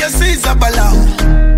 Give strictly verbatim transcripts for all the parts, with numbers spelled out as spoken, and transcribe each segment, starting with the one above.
This is a balloon.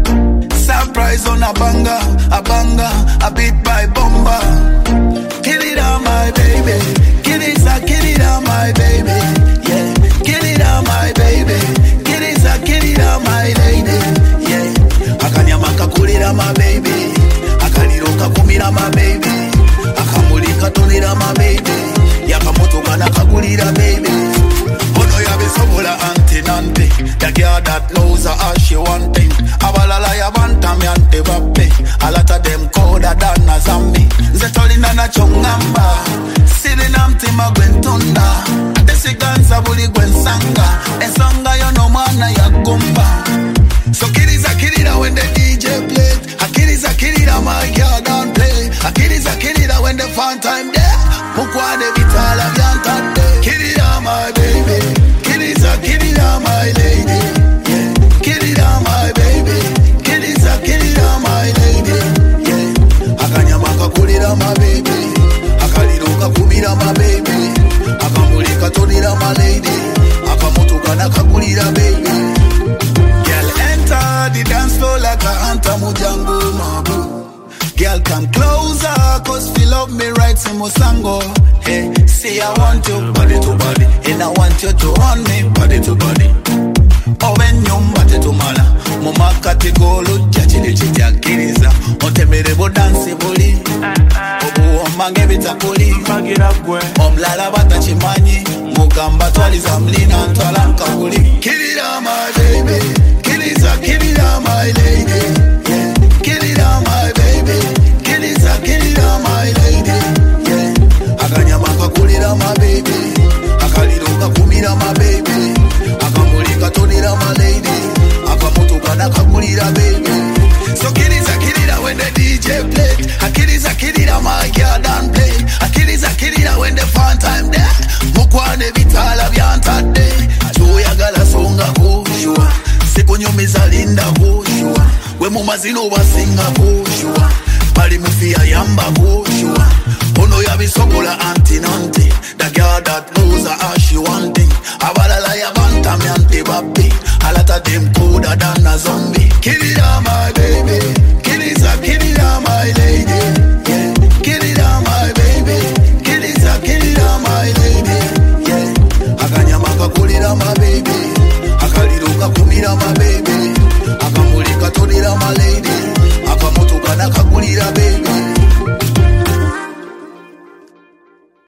Surprise on a banger, a banger, a beat by bomber. Kill it on my baby. Kill it, a kill it on my baby. Yeah, kill it on my baby. Kill it, a kill it on my lady. Yeah, akanyamaka kulira my baby. Akaliroka kumira my baby. Akamulika tonira my baby. Yakamotoka nakagulira baby. Ono yabisobola anti nante. The girl that knows her as she want thing. Abalala ya bantam yante bappe. A lot of them colder than a zombie. Zetolina na chongamba. Sitting empty ma gwen tonda. Desi ganza buli gwen sanga. Ensanga yo no mana ya gomba. So kiriza kirira when the D J play. A kiriza kirira my girl don't play. A kiriza kirira when the fun time there. Mukwane vitala yantande. Kirira my baby. Kiriza kirira my lady. Yeah. Kirira my baby. Kiriza kirira my lady. Yeah. Akanyamaka kulira my baby. Akaliruka kumira my baby. Akamulika tonira my lady. Akamotuka nakagulira baby. Girl enter the dance floor like a hunter mujango mabu. Girl come closer cause feel love me right simusango. Hey, see I want you body to body. And I want you to want me body to body. Oh when you body to mana. Mama katigolo jachili chiti kiriza. Ontemerebo dance boli. Obu omange bitakuli. Omlala bata chimanyi. Mugamba twaliza mlina ntwala nkabuli. Kirira my baby. Kiriza kirira my lady. Yeah. Kirira my baby. Kiriza kirira my lady. Yeah. Akanyamaka kulira my baby. Akaliruka kumira my baby. Akamulika tonira my lady. Akamotuka nakagulira baby. So kiriza kirira when the D J play. Akiriza kirira my girl don't play. Akiriza kirira when the fun time there. Mukwane vitala vyantade. Tuyagala songa kushua. Sikunyumiza linda kushua. We mumazino wasinga kushua. Bali mufia yamba kushua. Ono yabisobola anti nante. The girl that knows